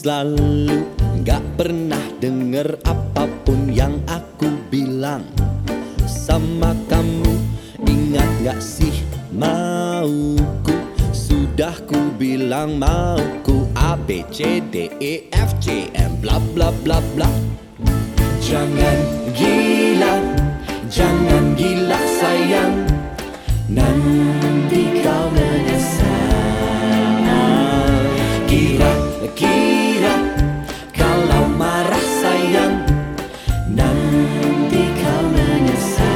selalu gak pernah denger apapun yang aku bilang sama kamu. Ingat gak sih mauku? Sudah ku bilang mauku A, B, C, D, E, F, G, M, bla bla bla bla. Jangan gila, jangan gila sayang, nanti kau menyesal. Kira-kira kalau marah sayang, nanti kau menyesal.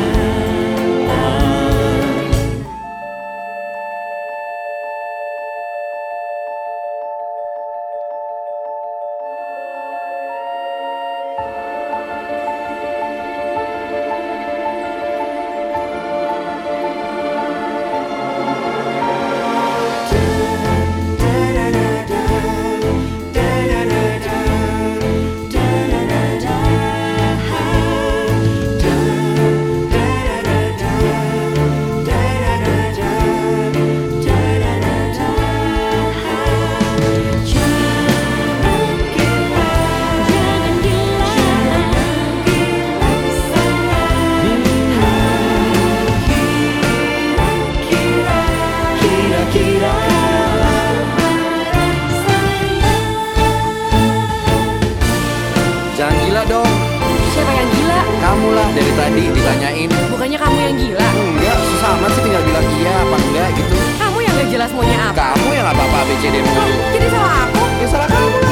Jangan gila dong. Siapa yang gila? Kamu lah, dari tadi ditanyain. Bukannya kamu yang gila? Enggak, susah amat sih tinggal bilang iya apa enggak gitu. Kamu yang gak jelas maunya apa? Kamu yang apa-apa A, B, C, D, Jadi salah aku? Ya salah kamu.